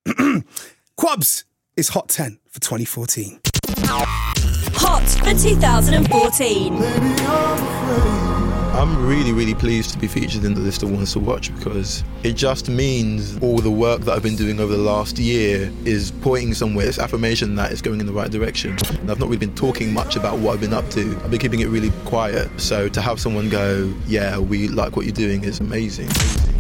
Quabs is Hot 10 for 2014. Hot for 2014. I'm really, really pleased to be featured in the list of ones to watch because it just means all the work that I've been doing over the last year is pointing somewhere. It's affirmation that it's going in the right direction. And I've not really been talking much about what I've been up to. I've been keeping it really quiet. So to have someone go, yeah, we like what you're doing is amazing.